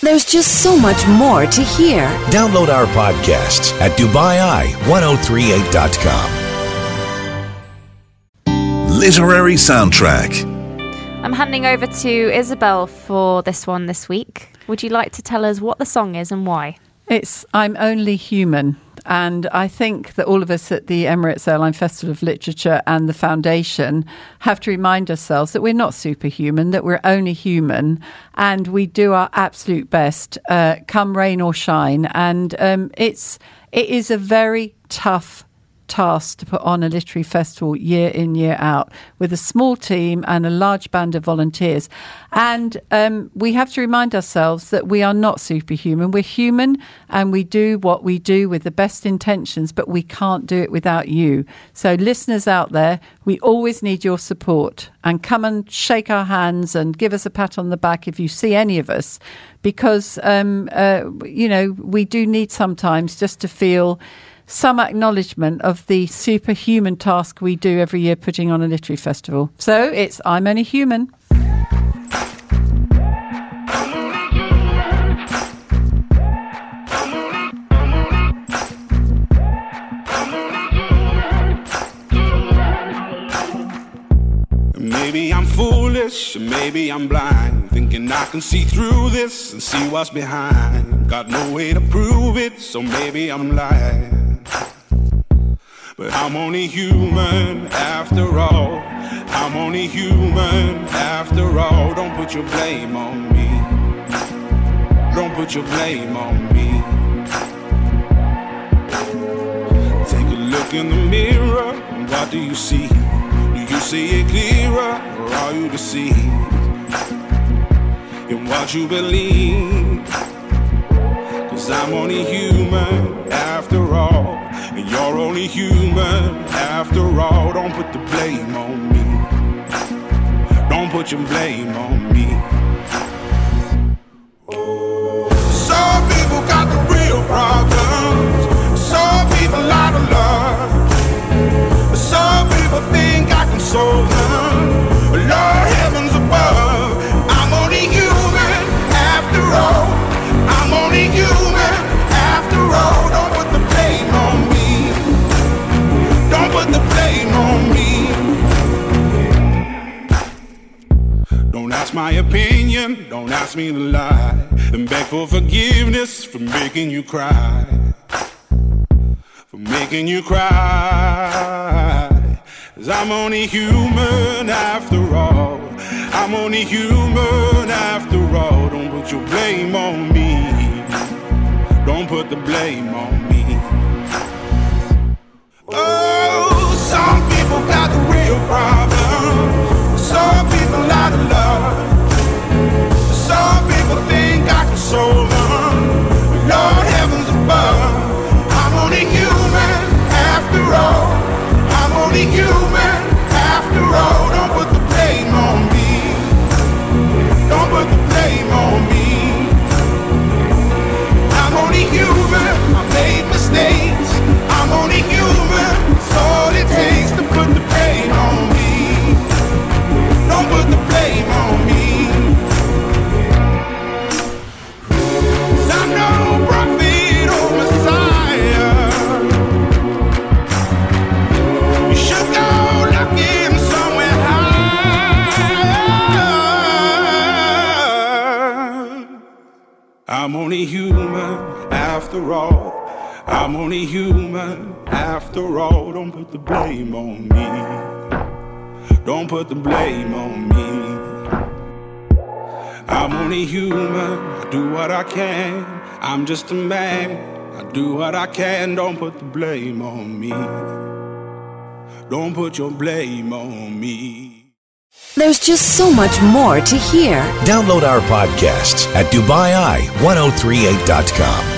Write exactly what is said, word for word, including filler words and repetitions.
There's just so much more to hear. Download our podcasts at Dubai Eye ten thirty-eight dot com. Literary Soundtrack. I'm handing over to Isabel for this one this week. Would you like to tell us what the song is and why? It's I'm Only Human. And I think that all of us at the Emirates Airline Festival of Literature and the Foundation have to remind ourselves that we're not superhuman, that we're only human, and we do our absolute best, uh, come rain or shine. And um, it's it is a very tough task to put on a literary festival year in, year out, with a small team and a large band of volunteers. And um, we have to remind ourselves that we are not superhuman. We're human and we do what we do with the best intentions, but we can't do it without you. So listeners out there, we always need your support, and come and shake our hands and give us a pat on the back if you see any of us, because, um, uh, you know, we do need sometimes just to feel some acknowledgement of the superhuman task we do every year putting on a literary festival. So it's I'm Only Human. Maybe I'm foolish, maybe I'm blind, thinking I can see through this and see what's behind. Got no way to prove it, so maybe I'm lying. But I'm only human after all. I'm only human after all. Don't put your blame on me. Don't put your blame on me. Take a look in the mirror, and what do you see? Do you see it clearer, or are you deceived in what you believe? 'Cause I'm only human after all, and you're only human after all. Don't put the blame on me. Don't put your blame on me. Some people got the real problems. Some people out of love. Some people think I can solve them. Lord heavens above, I'm only human after all. I'm only human after all. Don't put the blame on me. Don't put the blame on me. Don't ask my opinion, don't ask me to lie, and beg for forgiveness for making you cry. For making you cry. 'Cause I'm only human after all. I'm only human after all. Don't put your blame on me. Don't put the blame on me. Oh, some people got the real problems. Some people out of love. Some people think I can solve them. Lord heavens above, I'm only human after all. I'm only human after all. Don't put the blame on me. Don't put the blame on me. I'm only human. I made mistakes. I'm only human. It's all it takes to put the blame on me. Don't put the blame on me. 'Cause I'm no prophet or Messiah. You should go looking somewhere high. I'm only human after all. I'm only human after all. Don't put the blame on me. Don't put the blame on me. I'm only human. I do what I can. I'm just a man. I do what I can. Don't put the blame on me. Don't put your blame on me. There's just so much more to hear. Download our podcasts at Dubai Eye ten thirty-eight dot com.